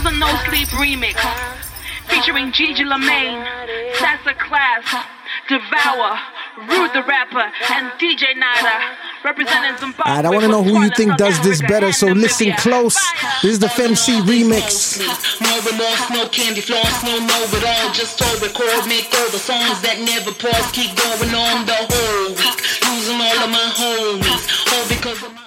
is a No Sleep remix featuring Gigi Lamaine, Sassa Class, Devour, Rude the Rapper, and DJ Nada, representing Zimbabwe. Alright, I want to know who you think does this better, so listen close. This is the FEMC remix. No remorse, no candy floss, no know-it-all. Just to record, make all the songs that never pause. Keep going on the whole week, losing all of my homies, all because of my